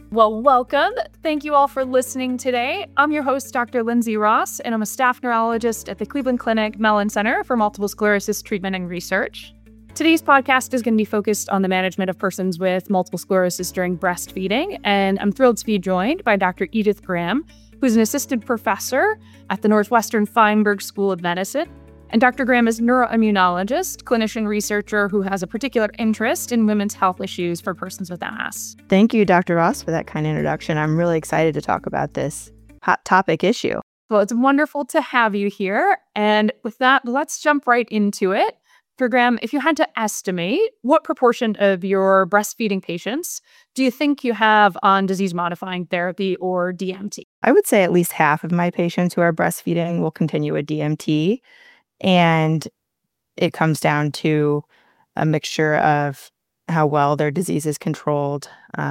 Well, welcome. Thank you all for listening today. I'm your host, Dr. Lindsay Ross, and I'm a staff neurologist at the Cleveland Clinic Mellon Center for Multiple Sclerosis Treatment and Research. Today's podcast is going to be focused on the management of persons with multiple sclerosis during breastfeeding, and I'm thrilled to be joined by Dr. Edith Graham, who's an assistant professor at the Northwestern Feinberg School of Medicine. And Dr. Graham is a neuroimmunologist, clinician researcher who has a particular interest in women's health issues for persons with MS. Thank you, Dr. Ross, for that kind introduction. I'm really excited to talk about this hot topic issue. Well, it's wonderful to have you here. And with that, let's jump right into it. Dr. Graham, if you had to estimate, what proportion of your breastfeeding patients do you think you have on disease-modifying therapy or DMT? I would say at least half of my patients who are breastfeeding will continue with DMT. And it comes down to a mixture of how well their disease is controlled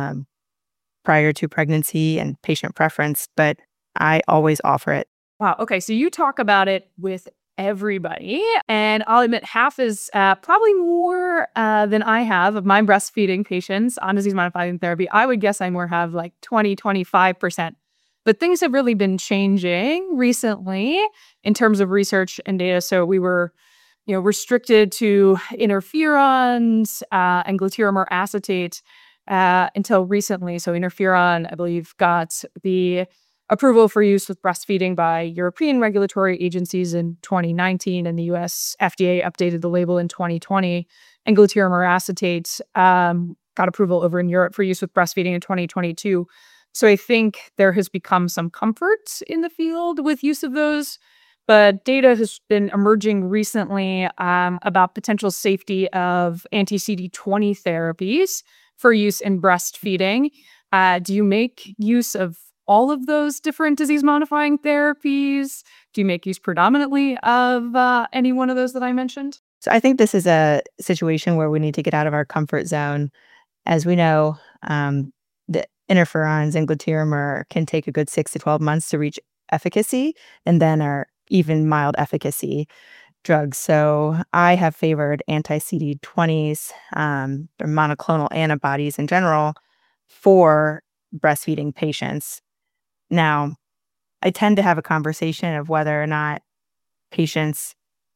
prior to pregnancy and patient preference, but I always offer it. Wow. Okay. So you talk about it with everybody, and I'll admit half is probably more than I have of my breastfeeding patients on disease-modifying therapy. I would guess I more have like 20, 25%. But things have really been changing recently in terms of research and data. So we were, restricted to interferons and glatiramer acetate until recently. So interferon, I believe, got the approval for use with breastfeeding by European regulatory agencies in 2019, and the US FDA updated the label in 2020. And glatiramer acetate got approval over in Europe for use with breastfeeding in 2022. So I think there has become some comfort in the field with use of those, but data has been emerging recently about potential safety of anti-CD20 therapies for use in breastfeeding. Do you make use of all of those different disease-modifying therapies? Do you make use predominantly of any one of those that I mentioned? So I think this is a situation where we need to get out of our comfort zone. As we know, the interferons and glatiramer can take a good 6 to 12 months to reach efficacy, and then are even mild efficacy drugs. So I have favored anti-CD20s or monoclonal antibodies in general for breastfeeding patients. Now, I tend to have a conversation of whether or not patients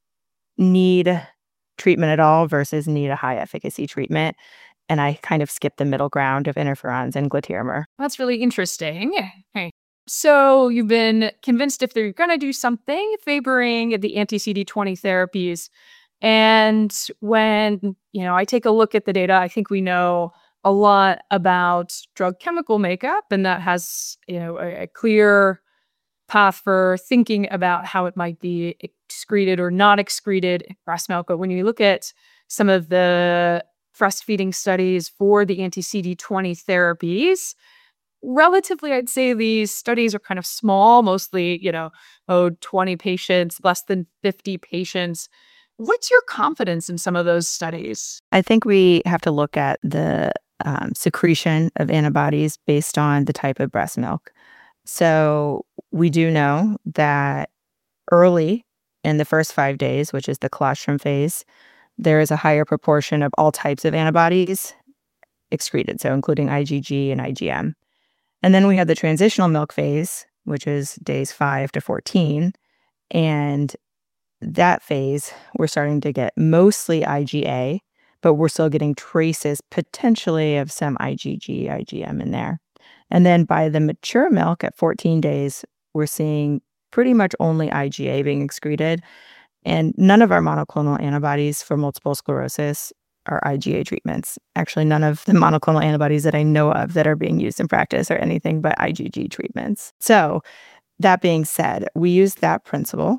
need treatment at all versus need a high efficacy treatment. And I kind of skip the middle ground of interferons and glatiramer. That's really interesting. Okay. So you've been convinced if they're going to do something, favoring the anti-CD20 therapies. And when, I take a look at the data, I think we know a lot about drug chemical makeup, and that has, a clear path for thinking about how it might be excreted or not excreted in breast milk. But when you look at some of the breastfeeding studies for the anti-CD20 therapies, relatively, I'd say these studies are kind of small, mostly, 20 patients, less than 50 patients. What's your confidence in some of those studies? I think we have to look at the secretion of antibodies based on the type of breast milk. So we do know that early in the first 5 days, which is the colostrum phase, there is a higher proportion of all types of antibodies excreted, so including IgG and IgM. And then we have the transitional milk phase, which is days 5 to 14. And that phase, we're starting to get mostly IgA, but we're still getting traces potentially of some IgG, IgM in there. And then by the mature milk at 14 days, we're seeing pretty much only IgA being excreted. And none of our monoclonal antibodies for multiple sclerosis are IgA treatments. Actually, none of the monoclonal antibodies that I know of that are being used in practice are anything but IgG treatments. So that being said, we use that principle.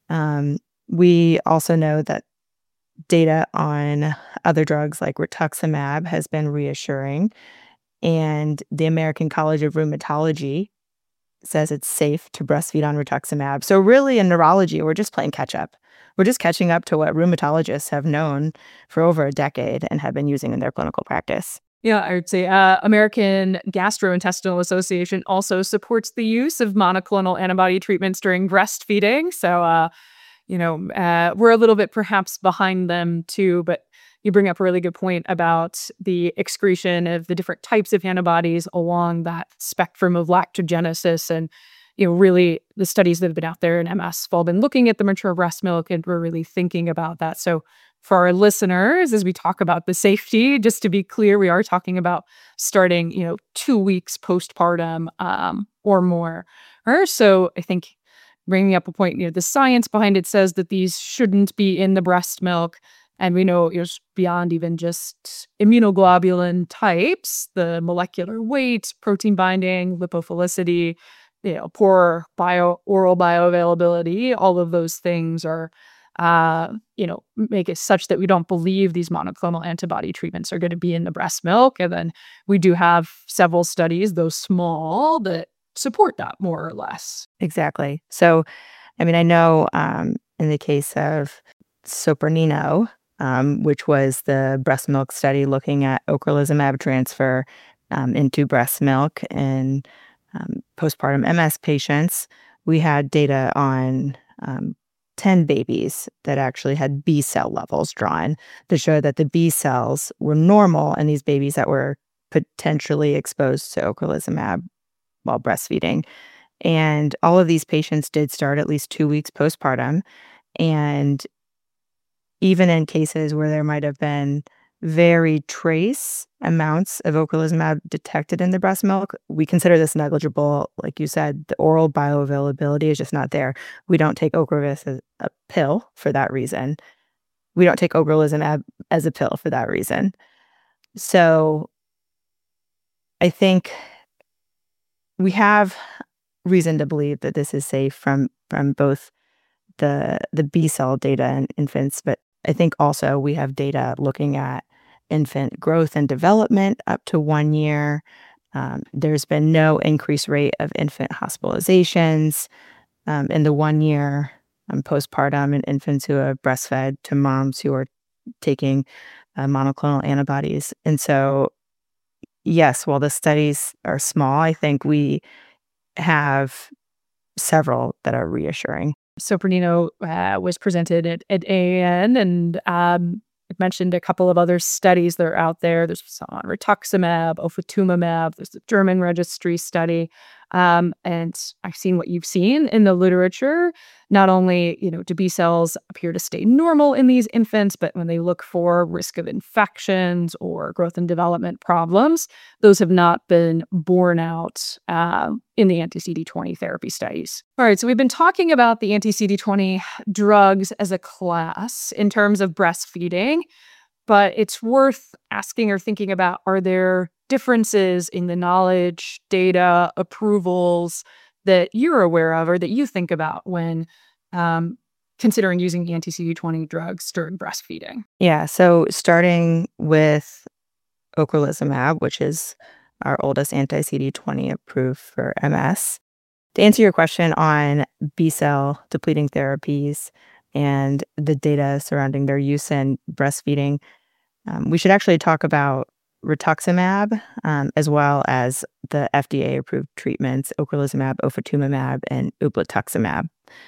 We also know that data on other drugs like rituximab has been reassuring. And the American College of Rheumatology says it's safe to breastfeed on rituximab. So really in neurology, we're just playing catch up. We're just catching up to what rheumatologists have known for over a decade and have been using in their clinical practice. Yeah, I would say American Gastrointestinal Association also supports the use of monoclonal antibody treatments during breastfeeding. So, we're a little bit perhaps behind them too. But you bring up a really good point about the excretion of the different types of antibodies along that spectrum of lactogenesis. And, really the studies that have been out there in MS have all been looking at the mature breast milk, and we're really thinking about that. So for our listeners, as we talk about the safety, just to be clear, we are talking about starting, 2 weeks postpartum or more. So I think bringing up a point, the science behind it says that these shouldn't be in the breast milk. And we know it's beyond even just immunoglobulin types, the molecular weight, protein binding, lipophilicity, poor oral bioavailability. All of those things are, make it such that we don't believe these monoclonal antibody treatments are going to be in the breast milk. And then we do have several studies, though small, that support that more or less. Exactly. So, I know in the case of Sopranino, which was the breast milk study looking at ocrelizumab transfer into breast milk in postpartum MS patients, we had data on 10 babies that actually had B cell levels drawn to show that the B cells were normal in these babies that were potentially exposed to ocrelizumab while breastfeeding. And all of these patients did start at least 2 weeks postpartum. And even in cases where there might have been very trace amounts of ocrelizumab detected in the breast milk, we consider this negligible. Like you said, the oral bioavailability is just not there. We don't take Ocrevus as a pill for that reason. We don't take ocrelizumab as a pill for that reason. So I think we have reason to believe that this is safe from both the B cell data in infants, but I think also we have data looking at infant growth and development up to 1 year. There's been no increased rate of infant hospitalizations in the 1 year postpartum in infants who are breastfed to moms who are taking monoclonal antibodies. And so, yes, while the studies are small, I think we have several that are reassuring. Sopranino was presented at AAN, and it mentioned a couple of other studies that are out there. There's some on rituximab, ofatumumab. There's the German registry study. And I've seen what you've seen in the literature. Not only, do B cells appear to stay normal in these infants, but when they look for risk of infections or growth and development problems, those have not been borne out in the anti-CD20 therapy studies. All right, so we've been talking about the anti-CD20 drugs as a class in terms of breastfeeding, but it's worth asking or thinking about, are there differences in the knowledge, data, approvals that you're aware of or that you think about when considering using the anti-CD20 drugs during breastfeeding? Yeah, so starting with ocrelizumab, which is our oldest anti-CD20 approved for MS. To answer your question on B cell depleting therapies and the data surrounding their use in breastfeeding, we should actually talk about rituximab as well as the FDA-approved treatments, ocrelizumab, ofatumumab, and ublituximab.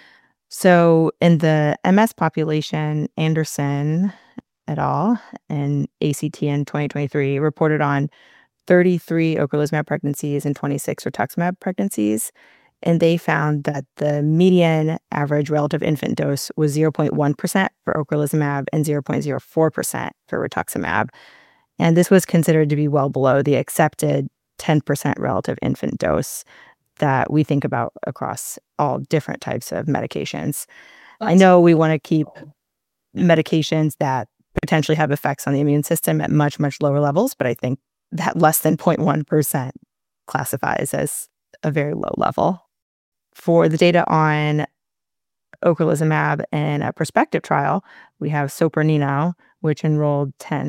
So in the MS population, Anderson et al. In ACTN 2023 reported on 33 ocrelizumab pregnancies and 26 rituximab pregnancies. And they found that the median average relative infant dose was 0.1% for ocrelizumab and 0.04% for rituximab. And this was considered to be well below the accepted 10% relative infant dose that we think about across all different types of medications. I know we want to keep medications that potentially have effects on the immune system at much, much lower levels, but I think that less than 0.1% classifies as a very low level. For the data on ocrelizumab in a prospective trial, we have Sopranino, which enrolled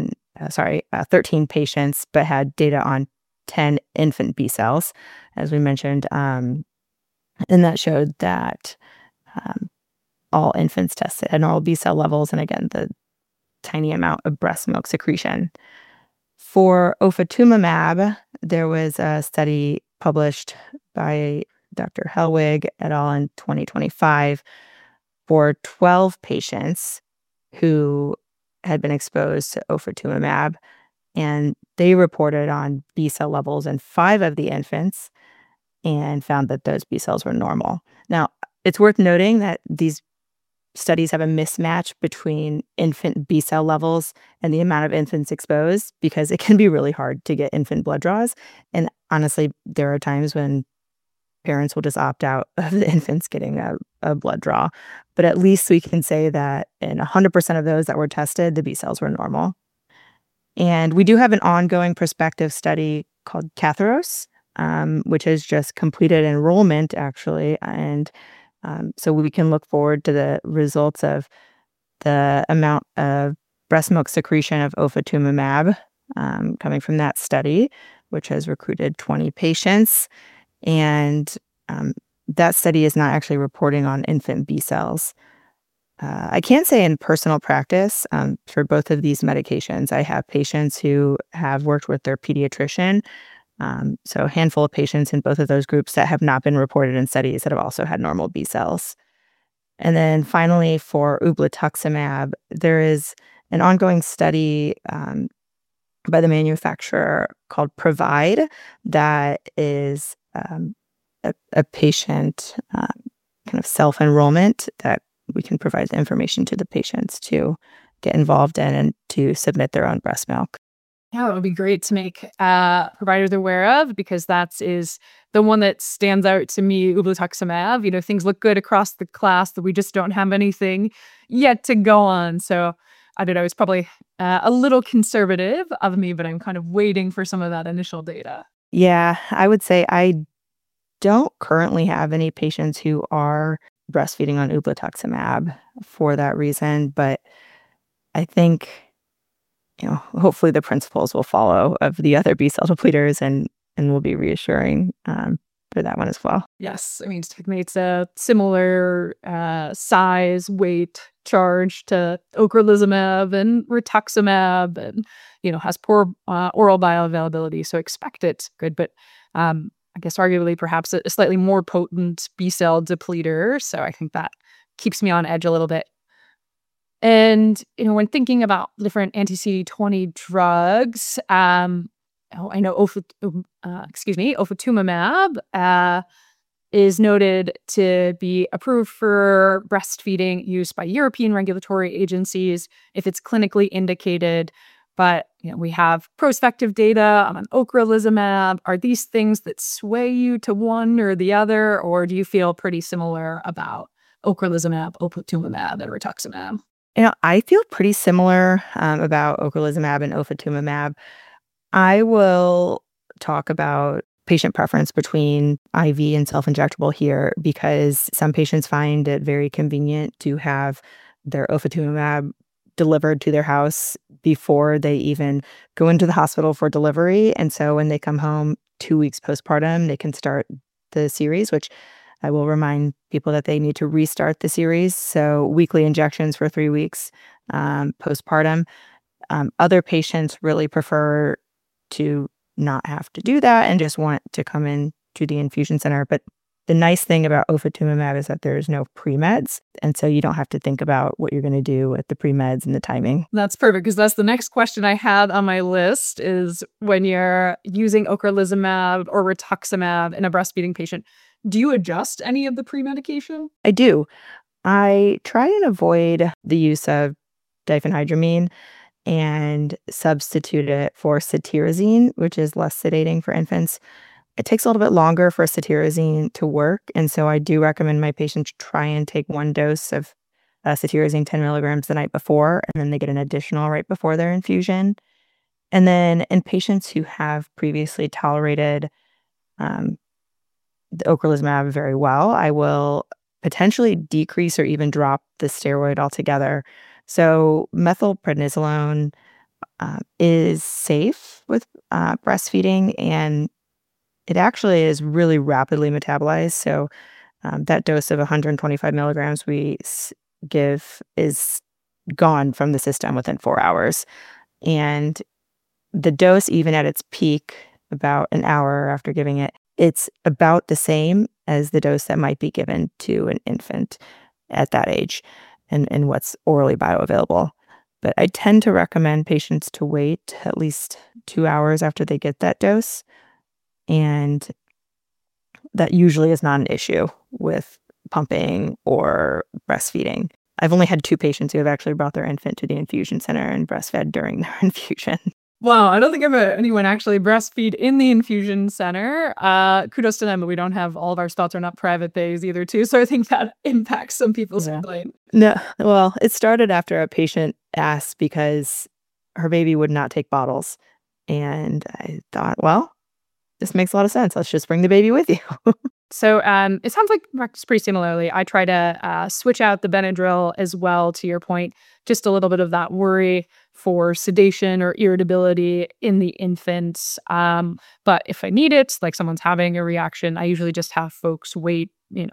13 patients, but had data on 10 infant B cells, as we mentioned. And that showed that all infants tested had normal B cell levels, and again, the tiny amount of breast milk secretion. For ofatumumab, there was a study published by Dr. Hellwig et al. In 2025 for 12 patients who had been exposed to ofatumumab, and they reported on B cell levels in 5 of the infants and found that those B cells were normal. Now, it's worth noting that these studies have a mismatch between infant B cell levels and the amount of infants exposed, because it can be really hard to get infant blood draws. And honestly, there are times when parents will just opt out of the infants getting a blood draw. But at least we can say that in 100% of those that were tested, the B cells were normal. And we do have an ongoing prospective study called Catharos, which has just completed enrollment, actually. And so we can look forward to the results of the amount of breast milk secretion of ofatumumab coming from that study, which has recruited 20 patients. And that study is not actually reporting on infant B cells. I can say in personal practice, for both of these medications, I have patients who have worked with their pediatrician. So a handful of patients in both of those groups that have not been reported in studies that have also had normal B cells. And then finally, for ublituximab, there is an ongoing study by the manufacturer called Provide that is a patient kind of self-enrollment that we can provide the information to the patients to get involved in and to submit their own breast milk. Yeah, it would be great to make providers aware of, because that is the one that stands out to me, ublituximab. You know, things look good across the class, that we just don't have anything yet to go on. So I don't know, it's probably a little conservative of me, but I'm kind of waiting for some of that initial data. Yeah, I would say I don't currently have any patients who are breastfeeding on ublituximab for that reason, but I think, hopefully the principles will follow of the other B cell depleters and will be reassuring for that one as well. Yes, I mean, it's a similar size, weight, charge to ocrelizumab and rituximab, and has poor oral bioavailability, so expect it's good, but I guess arguably perhaps a slightly more potent B cell depleter. So I think that keeps me on edge a little bit. And, when thinking about different anti-CD20 drugs, I know ofatumumab is noted to be approved for breastfeeding use by European regulatory agencies if it's clinically indicated. But, we have prospective data on ocrelizumab. Are these things that sway you to one or the other, or do you feel pretty similar about ocrelizumab, ofatumumab, and rituximab? I feel pretty similar about ocrelizumab and ofatumumab. I will talk about patient preference between IV and self-injectable here, because some patients find it very convenient to have their ofatumumab delivered to their house before they even go into the hospital for delivery. And so when they come home 2 weeks postpartum, they can start the series, which I will remind people that they need to restart the series. So weekly injections for 3 weeks postpartum. Other patients really prefer to not have to do that and just want to come in to the infusion center. But the nice thing about ofatumumab is that there's no pre-meds. And so you don't have to think about what you're going to do with the pre-meds and the timing. That's perfect, because that's the next question I had on my list, is when you're using ocrelizumab or rituximab in a breastfeeding patient, do you adjust any of the pre-medication? I do. I try and avoid the use of diphenhydramine and substitute it for cetirizine, which is less sedating for infants. It takes a little bit longer for cetirizine to work, and so I do recommend my patients try and take one dose of cetirizine 10 milligrams the night before, and then they get an additional right before their infusion. And then in patients who have previously tolerated the ocrelizumab very well, I will potentially decrease or even drop the steroid altogether. So methylprednisolone is safe with breastfeeding, and it actually is really rapidly metabolized. So that dose of 125 milligrams we give is gone from the system within 4 hours. And the dose, even at its peak, about an hour after giving it, it's about the same as the dose that might be given to an infant at that age and what's orally bioavailable. But I tend to recommend patients to wait at least 2 hours after they get that dose. And that usually is not an issue with pumping or breastfeeding. I've only had 2 patients who have actually brought their infant to the infusion center and breastfed during their infusion. Wow, I don't think I've had anyone actually breastfeed in the infusion center. Kudos to them, but we don't have all of our spots are not private bays either, too. So I think that impacts some people's feeling. No, well, it started after a patient asked because her baby would not take bottles. And I thought, well, this makes a lot of sense. Let's just bring the baby with you. So it sounds like practice pretty similarly. I try to switch out the Benadryl as well, to your point, just a little bit of that worry for sedation or irritability in the infants. But if I need it, like someone's having a reaction, I usually just have folks wait,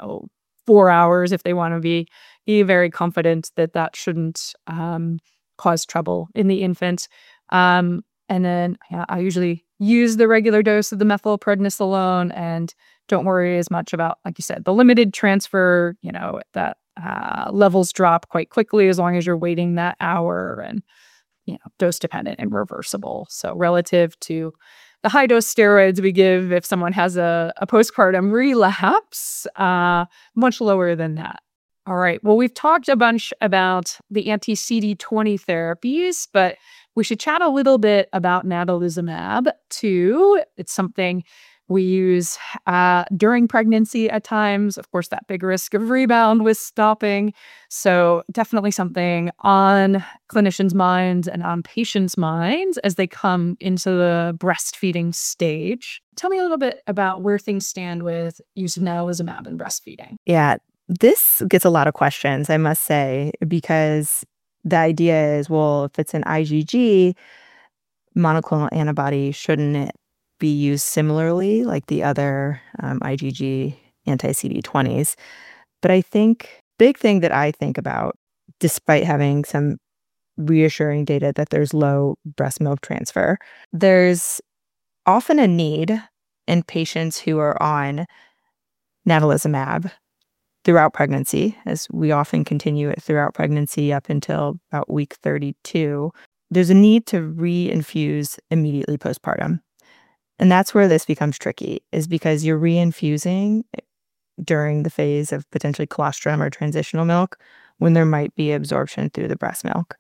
4 hours if they want to be very confident that that shouldn't cause trouble in the infant. And then I usually use the regular dose of the methylprednisolone and don't worry as much about, like you said, the limited transfer, that levels drop quite quickly as long as you're waiting that hour, and, dose dependent and reversible. So relative to the high dose steroids we give if someone has a postpartum relapse, much lower than that. All right. Well, we've talked a bunch about the anti-CD20 therapies, but we should chat a little bit about natalizumab too. It's something we use during pregnancy at times. Of course, that big risk of rebound with stopping. So definitely something on clinicians' minds and on patients' minds as they come into the breastfeeding stage. Tell me a little bit about where things stand with use of natalizumab in breastfeeding. Yeah, this gets a lot of questions, I must say, because the idea is, well, if it's an IgG monoclonal antibody, shouldn't it be used similarly like the other IgG anti-CD20s? But I think big thing that I think about, despite having some reassuring data that there's low breast milk transfer, there's often a need in patients who are on natalizumab throughout pregnancy, as we often continue it throughout pregnancy up until about week 32. There's a need to reinfuse immediately postpartum. And that's where this becomes tricky, is because you're reinfusing during the phase of potentially colostrum or transitional milk when there might be absorption through the breast milk.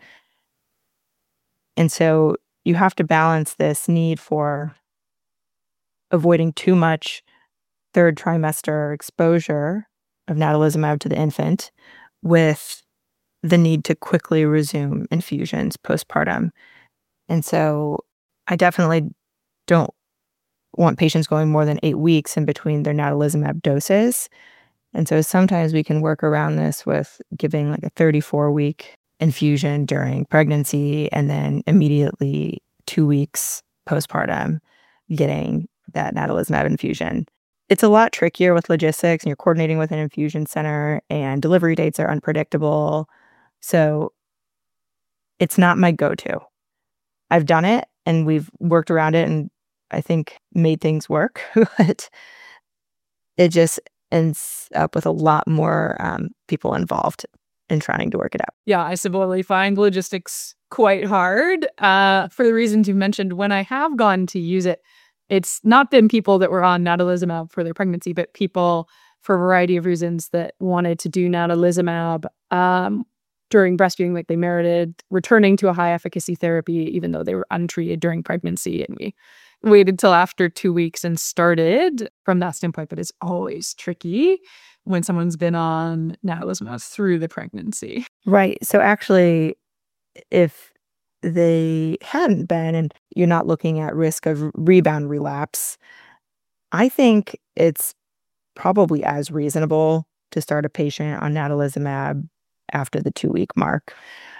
And so you have to balance this need for avoiding too much third trimester exposure of natalizumab to the infant with the need to quickly resume infusions postpartum. And so I definitely don't want patients going more than 8 weeks in between their natalizumab doses. And so sometimes we can work around this with giving like a 34-week infusion during pregnancy and then immediately 2 weeks postpartum getting that natalizumab infusion. It's a lot trickier with logistics, and you're coordinating with an infusion center, and delivery dates are unpredictable. So it's not my go-to. I've done it and we've worked around it and I think made things work, but it just ends up with a lot more people involved in trying to work it out. Yeah, I similarly find logistics quite hard for the reasons you mentioned. When I have gone to use it, it's not been people that were on natalizumab for their pregnancy, but people for a variety of reasons that wanted to do natalizumab during breastfeeding, like they merited returning to a high efficacy therapy, even though they were untreated during pregnancy. And we waited till after 2 weeks and started from that standpoint. But it's always tricky when someone's been on natalizumab through the pregnancy. Right. So actually, if they hadn't been and you're not looking at risk of rebound relapse, I think it's probably as reasonable to start a patient on natalizumab after the 2-week mark.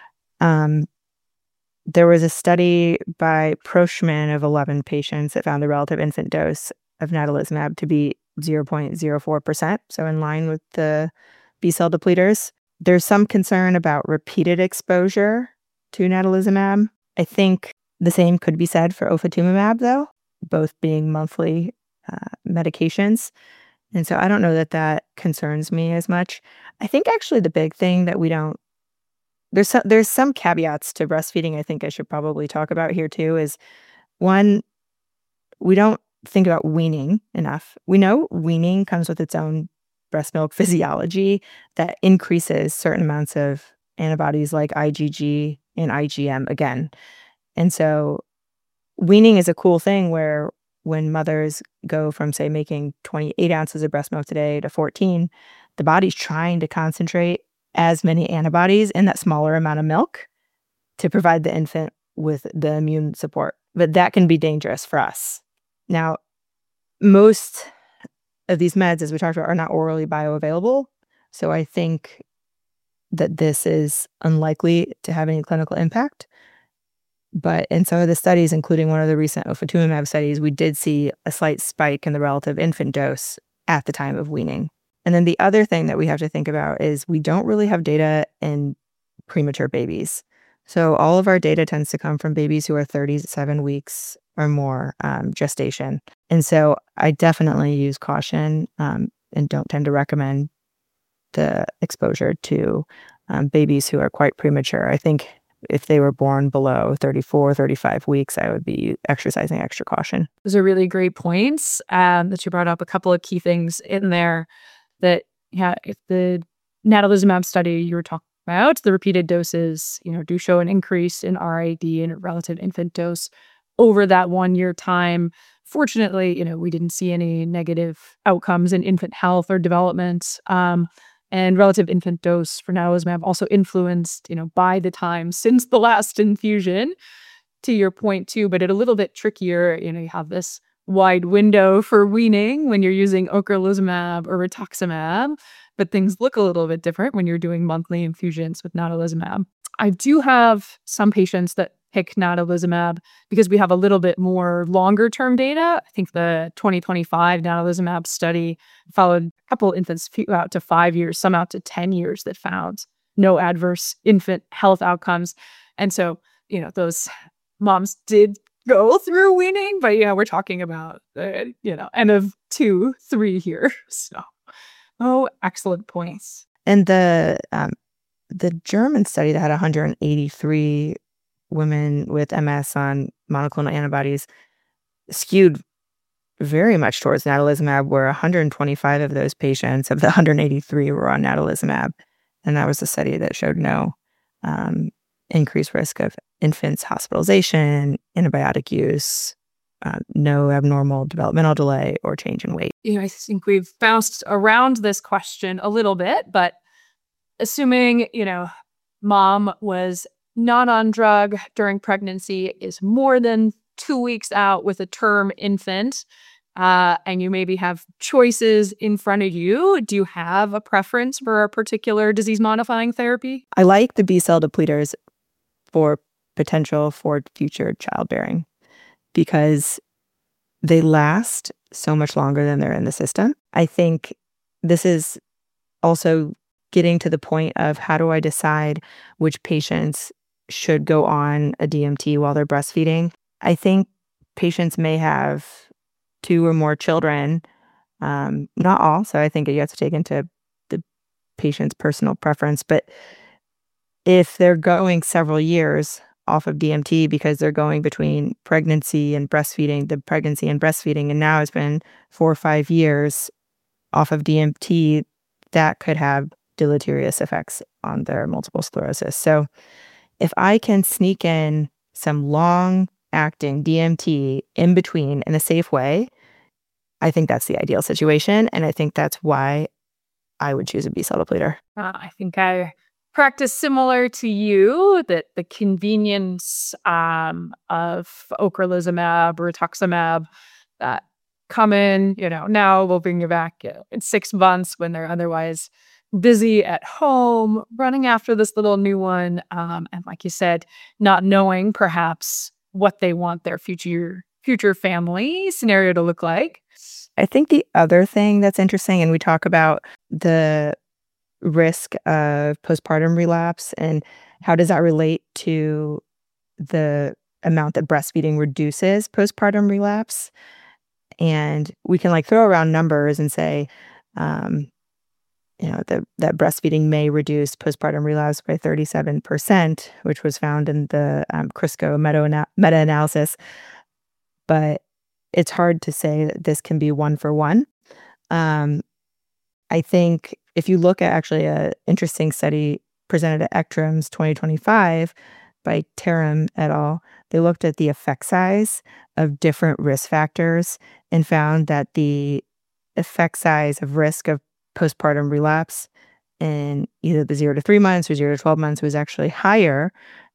There was a study by Proschmann of 11 patients that found the relative infant dose of natalizumab to be 0.04%, so in line with the B-cell depleters. There's some concern about repeated exposure to natalizumab. I think the same could be said for ofatumumab, though, both being monthly medications. And so I don't know that that concerns me as much. I think actually the big thing that we don't there's some caveats to breastfeeding I think I should probably talk about here too is one, we don't think about weaning enough. We know weaning comes with its own breast milk physiology that increases certain amounts of antibodies like IgG and IgM again. And so weaning is a cool thing where when mothers go from, say, making 28 ounces of breast milk today to 14, the body's trying to concentrate as many antibodies in that smaller amount of milk to provide the infant with the immune support. But that can be dangerous for us. Now, most of these meds, as we talked about, are not orally bioavailable. So I think that this is unlikely to have any clinical impact. But in some of the studies, including one of the recent ofatumumab studies, we did see a slight spike in the relative infant dose at the time of weaning. And then the other thing that we have to think about is we don't really have data in premature babies. So all of our data tends to come from babies who are 37 weeks or more gestation. And so I definitely use caution and don't tend to recommend the exposure to babies who are quite premature. I think if they were born below 34, 35 weeks, I would be exercising extra caution. Those are really great points that you brought up. A couple of key things in there that, yeah, if the natalizumab study you were talking about, the repeated doses, do show an increase in RAD and relative infant dose over that 1 year time. Fortunately, we didn't see any negative outcomes in infant health or development. And relative infant dose for natalizumab also influenced, by the time since the last infusion, to your point too, but it's a little bit trickier. You have this wide window for weaning when you're using ocrelizumab or rituximab, but things look a little bit different when you're doing monthly infusions with natalizumab. I do have some patients that pick natalizumab because we have a little bit more longer term data. I think the 2025 natalizumab study followed a couple infants out to 5 years, some out to 10 years that found no adverse infant health outcomes. And so, those moms did go through weaning, but we're talking about, N of 2, 3 here. So, excellent points. And the German study that had 183 women with MS on monoclonal antibodies skewed very much towards natalizumab, where 125 of those patients, of the 183, were on natalizumab. And that was a study that showed no increased risk of infants' hospitalization, antibiotic use, no abnormal developmental delay or change in weight. I think we've bounced around this question a little bit, but assuming, mom was not on drug during pregnancy, is more than 2 weeks out with a term infant, and you maybe have choices in front of you, do you have a preference for a particular disease-modifying therapy? I like the B-cell depleters for potential for future childbearing because they last so much longer than they're in the system. I think this is also getting to the point of how do I decide which patients should go on a DMT while they're breastfeeding. I think patients may have 2 or more children, not all. So I think you have to take into the patient's personal preference. But if they're going several years off of DMT because they're going between pregnancy and breastfeeding, and now it's been 4 or 5 years off of DMT, that could have deleterious effects on their multiple sclerosis. So if I can sneak in some long-acting DMT in between in a safe way, I think that's the ideal situation. And I think that's why I would choose a B-cell depleter. I think I practice similar to you, that the convenience of ocrelizumab, rituximab, that come in, now we'll bring you back in 6 months when they're otherwise busy at home, running after this little new one. And like you said, not knowing perhaps what they want their future family scenario to look like. I think the other thing that's interesting, and we talk about the risk of postpartum relapse and how does that relate to the amount that breastfeeding reduces postpartum relapse. And we can throw around numbers and say, that breastfeeding may reduce postpartum relapse by 37%, which was found in the CRISCO meta-analysis. But it's hard to say that this can be one for one. I think if you look at actually an interesting study presented at ECTRIMS 2025 by Tarim et al., they looked at the effect size of different risk factors and found that the effect size of risk of postpartum relapse in either the 0 to 3 months or 0 to 12 months was actually higher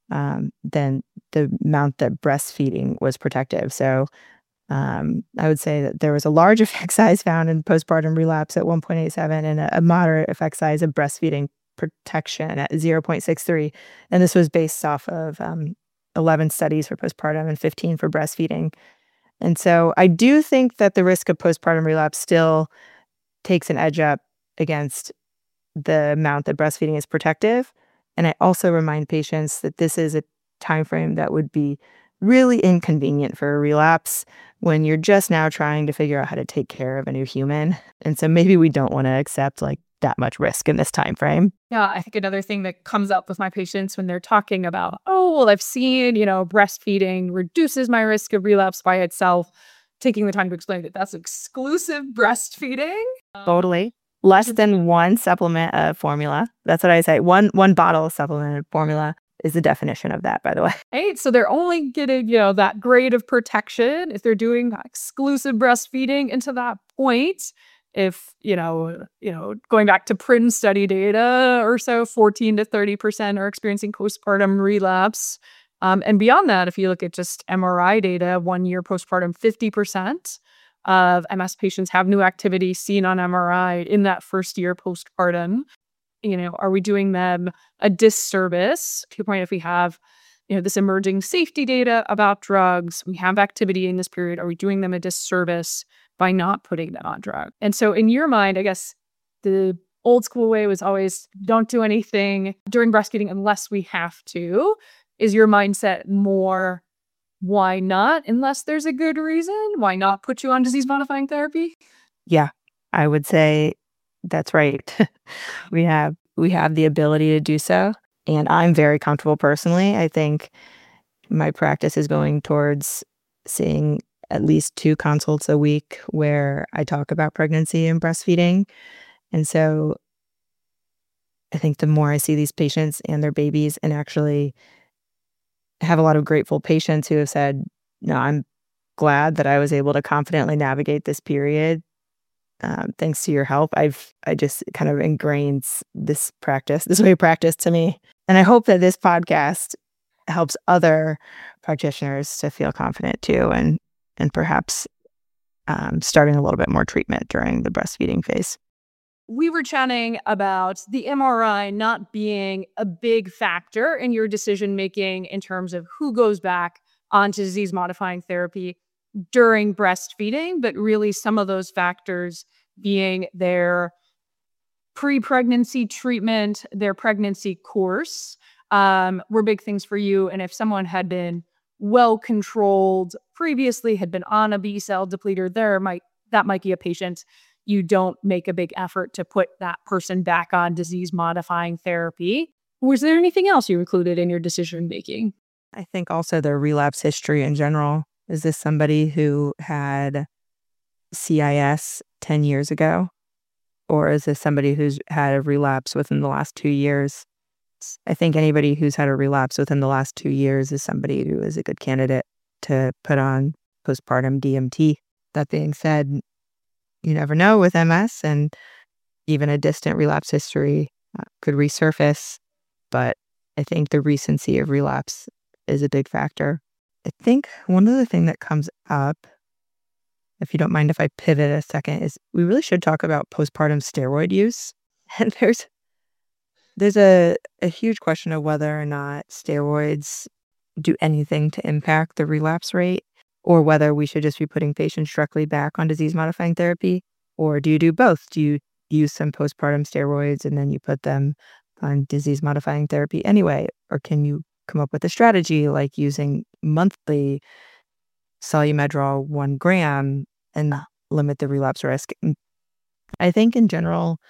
than the amount that breastfeeding was protective. So I would say that there was a large effect size found in postpartum relapse at 1.87 and a moderate effect size of breastfeeding protection at 0.63. And this was based off of 11 studies for postpartum and 15 for breastfeeding. And so I do think that the risk of postpartum relapse still takes an edge up against the amount that breastfeeding is protective. And I also remind patients that this is a timeframe that would be really inconvenient for a relapse when you're just now trying to figure out how to take care of a new human. And so maybe we don't want to accept that much risk in this time frame. Yeah, I think another thing that comes up with my patients when they're talking about, oh, well, I've seen, breastfeeding reduces my risk of relapse by itself, taking the time to explain that that's exclusive breastfeeding. Totally. Less than one supplement of formula. That's what I say. One bottle of supplemented formula is the definition of that, by the way. Right. So they're only getting, that grade of protection if they're doing exclusive breastfeeding. And to that point, if, going back to PRIN study data or so, 14 to 30% are experiencing postpartum relapse. And beyond that, if you look at just MRI data, 1 year postpartum, 50% of MS patients have new activity seen on MRI in that first year postpartum. Are we doing them a disservice? To your point, if we have, this emerging safety data about drugs, we have activity in this period, are we doing them a disservice by not putting them on drug? And so in your mind, I guess the old school way was always don't do anything during breastfeeding unless we have to. Is your mindset more, why not unless there's a good reason? Why not put you on disease-modifying therapy? Yeah, I would say that's right. We have the ability to do so. And I'm very comfortable personally. I think my practice is going towards seeing at least 2 consults a week where I talk about pregnancy and breastfeeding. And so I think the more I see these patients and their babies, and actually have a lot of grateful patients who have said, no, I'm glad that I was able to confidently navigate this period. Thanks to your help, I just kind of ingrains this way of practice to me. And I hope that this podcast helps other practitioners to feel confident too, and perhaps starting a little bit more treatment during the breastfeeding phase. We were chatting about the MRI not being a big factor in your decision-making in terms of who goes back onto disease-modifying therapy during breastfeeding, but really some of those factors being their pre-pregnancy treatment, their pregnancy course, were big things for you. And if someone had been well controlled previously, had been on a B-cell depleter, that might be a patient you don't make a big effort to put that person back on disease-modifying therapy. Was there anything else you included in your decision-making? I think also their relapse history in general. Is this somebody who had CIS 10 years ago? Or is this somebody who's had a relapse within the last 2 years? I think anybody who's had a relapse within the last 2 years is somebody who is a good candidate to put on postpartum DMT. That being said, you never know with MS, and even a distant relapse history could resurface. But I think the recency of relapse is a big factor. I think one other thing that comes up, if you don't mind if I pivot a second, is we really should talk about postpartum steroid use. And there's a huge question of whether or not steroids do anything to impact the relapse rate, or whether we should just be putting patients directly back on disease-modifying therapy. Or do you do both? Do you use some postpartum steroids and then you put them on disease-modifying therapy anyway? Or can you come up with a strategy like using monthly Solumedrol 1 gram and limit the relapse risk? I think in general,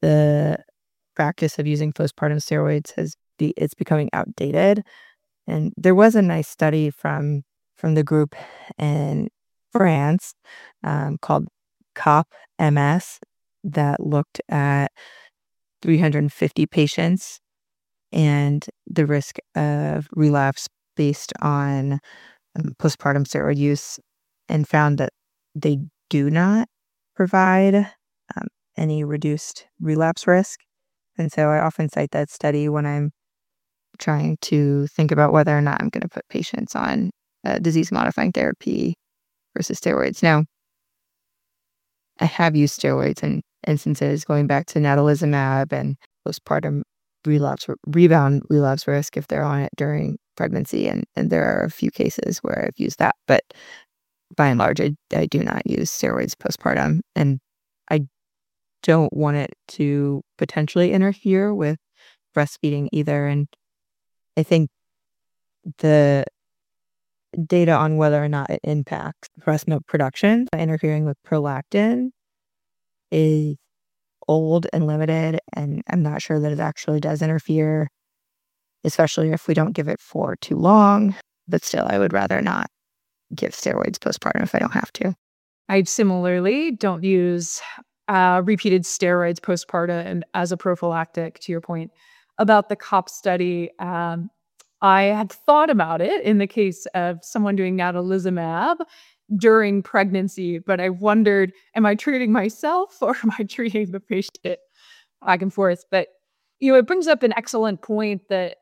the practice of using postpartum steroids it's becoming outdated. And there was a nice study from the group in France called COP-MS that looked at 350 patients and the risk of relapse based on postpartum steroid use, and found that they do not provide any reduced relapse risk. And so I often cite that study when I'm trying to think about whether or not I'm going to put patients on disease-modifying therapy versus steroids. Now, I have used steroids in instances going back to natalizumab and postpartum rebound relapse risk if they're on it during pregnancy. And there are a few cases where I've used that. But by and large, I do not use steroids postpartum. And I don't want it to potentially interfere with breastfeeding either. And I think the data on whether or not it impacts breast milk production by interfering with prolactin is old and limited, and I'm not sure that it actually does interfere, especially if we don't give it for too long. But still, I would rather not give steroids postpartum if I don't have to. I similarly don't use repeated steroids postpartum and as a prophylactic. To your point about the COP study, I had thought about it in the case of someone doing natalizumab during pregnancy, but I wondered, am I treating myself or am I treating the patient, back and forth? But, it brings up an excellent point that,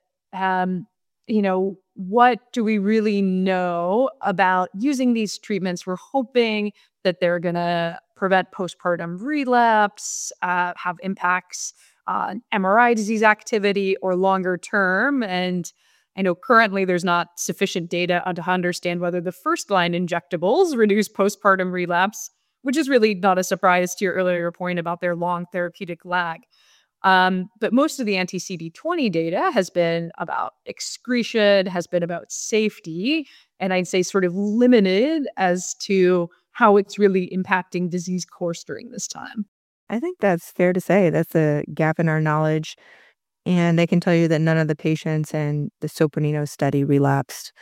what do we really know about using these treatments? We're hoping that they're going to prevent postpartum relapse, have impacts on MRI disease activity or longer term. And I know currently there's not sufficient data to understand whether the first-line injectables reduce postpartum relapse, which is really not a surprise to your earlier point about their long therapeutic lag. But most of the anti-CD20 data has been about excretion, has been about safety, and I'd say sort of limited as to how it's really impacting disease course during this time. I think that's fair to say. That's a gap in our knowledge. And I can tell you that none of the patients in the Sopranino study relapsed.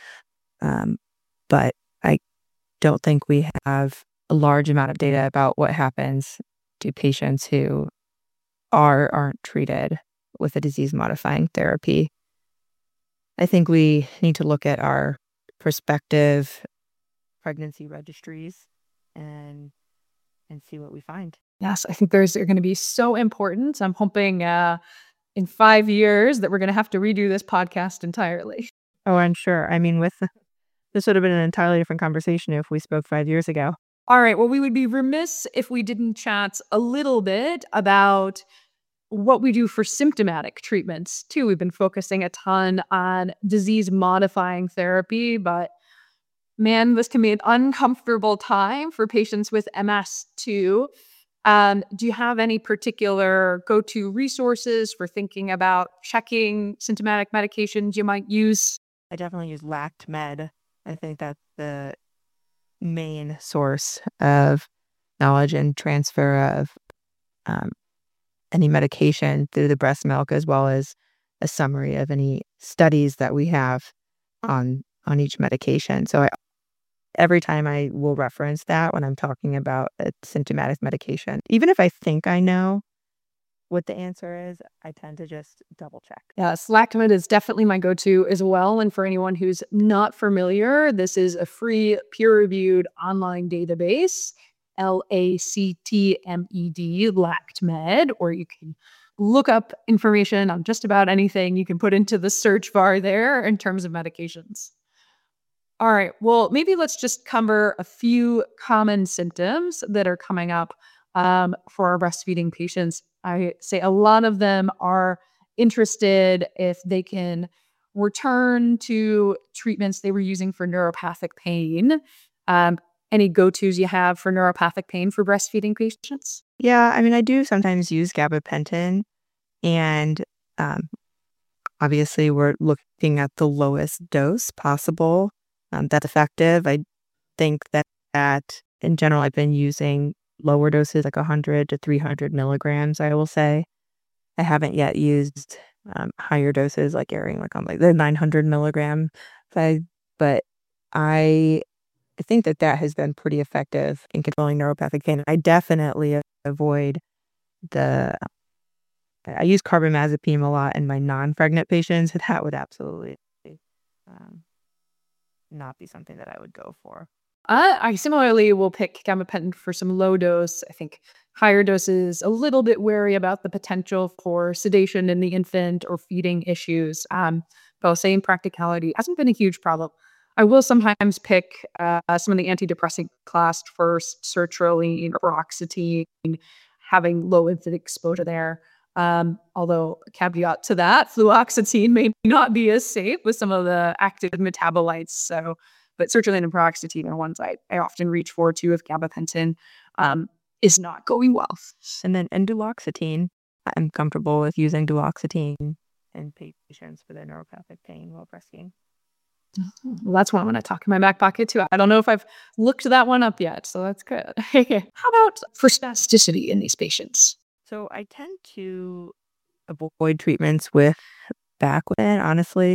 But I don't think we have a large amount of data about what happens to patients who aren't treated with a disease-modifying therapy. I think we need to look at our prospective pregnancy registries and see what we find. Yes, I think they're going to be so important. I'm hoping in 5 years that we're going to have to redo this podcast entirely. Oh, I'm sure. I mean, this would have been an entirely different conversation if we spoke 5 years ago. All right. Well, we would be remiss if we didn't chat a little bit about what we do for symptomatic treatments too. We've been focusing a ton on disease-modifying therapy, but man, this can be an uncomfortable time for patients with MS too. Do you have any particular go-to resources for thinking about checking symptomatic medications you might use? I definitely use LactMed. I think that's the main source of knowledge and transfer of any medication through the breast milk, as well as a summary of any studies that we have on each medication. So every time I will reference that when I'm talking about a symptomatic medication. Even if I think I know what the answer is, I tend to just double check. Yes, LactMed is definitely my go-to as well. And for anyone who's not familiar, this is a free peer-reviewed online database, LACTMED, LactMed, or you can look up information on just about anything you can put into the search bar there in terms of medications. All right, well, maybe let's just cover a few common symptoms that are coming up for our breastfeeding patients. I say a lot of them are interested if they can return to treatments they were using for neuropathic pain. Any go-tos you have for neuropathic pain for breastfeeding patients? Yeah, I mean, I do sometimes use gabapentin, and obviously we're looking at the lowest dose possible that's effective. I think that in general, I've been using lower doses, like 100 to 300 milligrams, I will say. I haven't yet used higher doses, like airing like on like the 900 milligram side, but I think that that has been pretty effective in controlling neuropathic pain. I definitely avoid the I use carbamazepine a lot in my non-pregnant patients. That would absolutely um, not be something that I would go for. I similarly will pick gabapentin for some low dose. I think higher doses, a little bit wary about the potential for sedation in the infant or feeding issues. But I'll say in practicality, hasn't been a huge problem. I will sometimes pick some of the antidepressant class first, sertraline, paroxetine, having low infant exposure there. Although a caveat to that, fluoxetine may not be as safe with some of the active metabolites. So but sertraline and paroxetine are ones I often reach for too if gabapentin is not going well. And then duloxetine, I'm comfortable with using duloxetine in patients for their neuropathic pain while breastfeeding. Well, that's one I'm going to talk in my back pocket too. I don't know if I've looked that one up yet, so that's good. How about for spasticity in these patients? So I tend to avoid treatments with Baclofen, honestly,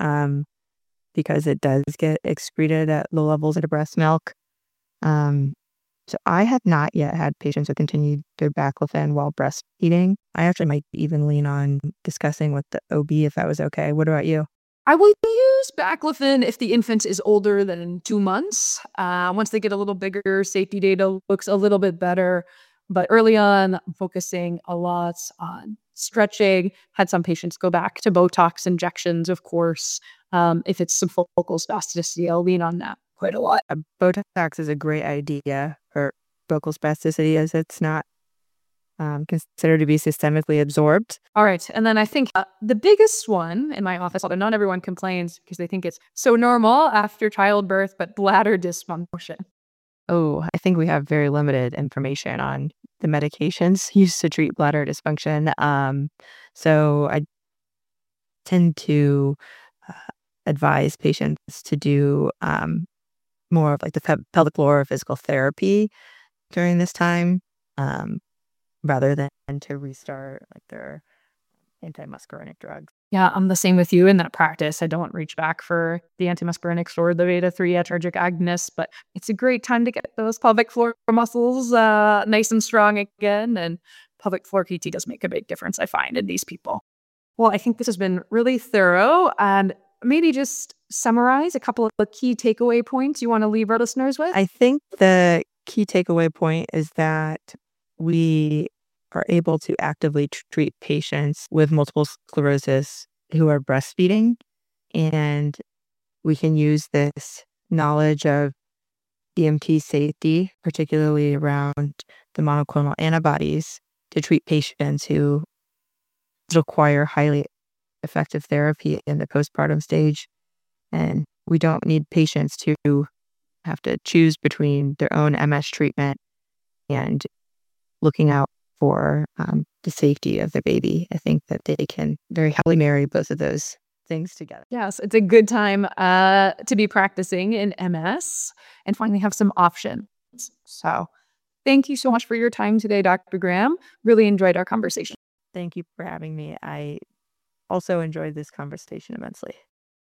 because it does get excreted at low levels into breast milk. Um, so I have not yet had patients who continued their Baclofen while breastfeeding. I actually might even lean on discussing with the OB if that was okay. What about you? I will use baclofen if the infant is older than 2 months. Once they get a little bigger, safety data looks a little bit better. But early on, I'm focusing a lot on stretching. Had some patients go back to Botox injections, of course. If it's some focal spasticity, I'll lean on that quite a lot. Botox is a great idea for focal spasticity as it's not considered to be systemically absorbed. All right. And then I think the biggest one in my office, although not everyone complains because they think it's so normal after childbirth, but bladder dysfunction. Oh, I think we have very limited information on the medications used to treat bladder dysfunction. So I tend to uh, advise patients to do more of like the pelvic floor physical therapy during this time, um, rather than to restart like their antimuscarinic drugs. Yeah, I'm the same with you in that practice. I don't reach back for the antimuscarinics or the beta 3 adrenergic agonists, but it's a great time to get those pelvic floor muscles nice and strong again. And pelvic floor PT does make a big difference, I find, in these people. Well, I think this has been really thorough. And maybe just summarize a couple of the key takeaway points you want to leave our listeners with. I think the key takeaway point is that we are able to actively treat patients with multiple sclerosis who are breastfeeding. And we can use this knowledge of EMT safety, particularly around the monoclonal antibodies, to treat patients who require highly effective therapy in the postpartum stage. And we don't need patients to have to choose between their own MS treatment and looking out for the safety of the baby. I think that they can very happily marry both of those things together. Yes, it's a good time to be practicing in MS and finally have some options. So thank you so much for your time today, Dr. Graham. Really enjoyed our conversation. Thank you for having me. I also enjoyed this conversation immensely.